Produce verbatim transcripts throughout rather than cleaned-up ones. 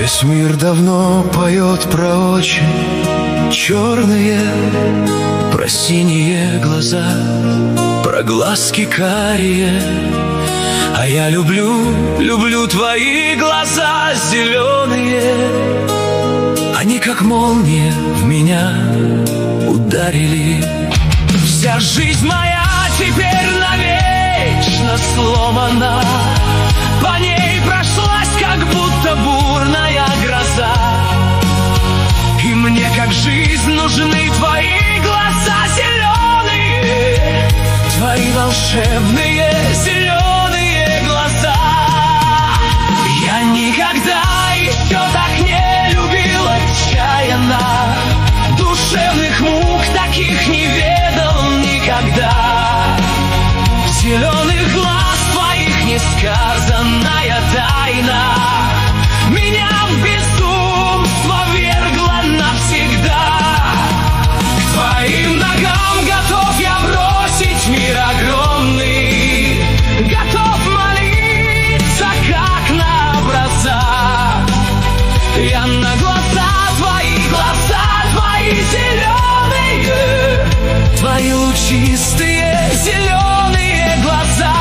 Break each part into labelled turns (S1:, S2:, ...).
S1: Весь мир давно поет про очи черные, про синие глаза, про глазки карие. А я люблю, люблю твои глаза зеленые. Они как молния в меня ударили. Вся жизнь моя теперь навечно сломана. По ней прошлась как будто бурная гроза. И мне как жизнь нужны твои глаза зеленые, твои волшебные зеленые глаза. Я никогда еще так не любил отчаянно, душевных мук таких не ведал никогда. Зеленых глаз твоих несказанная тайна меня в безумство вергла навсегда. К твоим ногам готов я бросить мир огромный, готов молиться, как на образа. Я на глаза твои, глаза твои зеленые, твои лучистые зеленые глаза.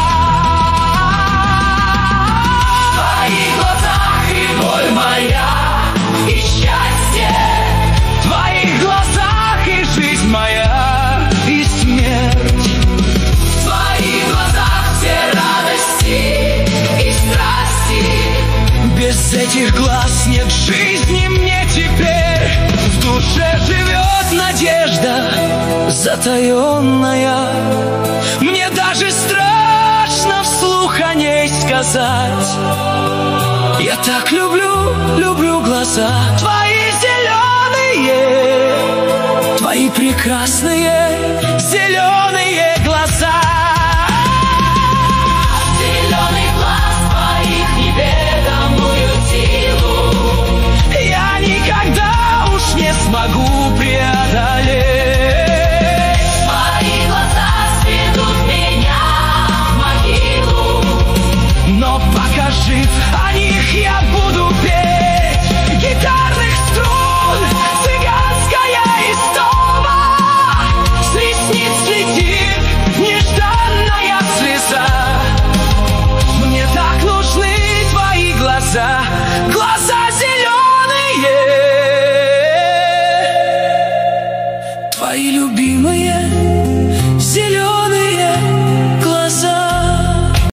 S1: В твоих глазах и боль моя, и счастье, в твоих глазах и жизнь моя, и смерть. В твоих глазах все радости и страсти. Без этих глаз нет жизни мне теперь. В душе живет надежда затаенная. Мне даже страшно вслух о ней сказать. Я так люблю, люблю глаза твои зеленые, твои прекрасные зеленые глаза. Зеленый глаз твоих неведомую силу я никогда уж не смогу преодолеть. Твои глаза сведут меня в могилу, но пока жив о них я буду петь. Гитара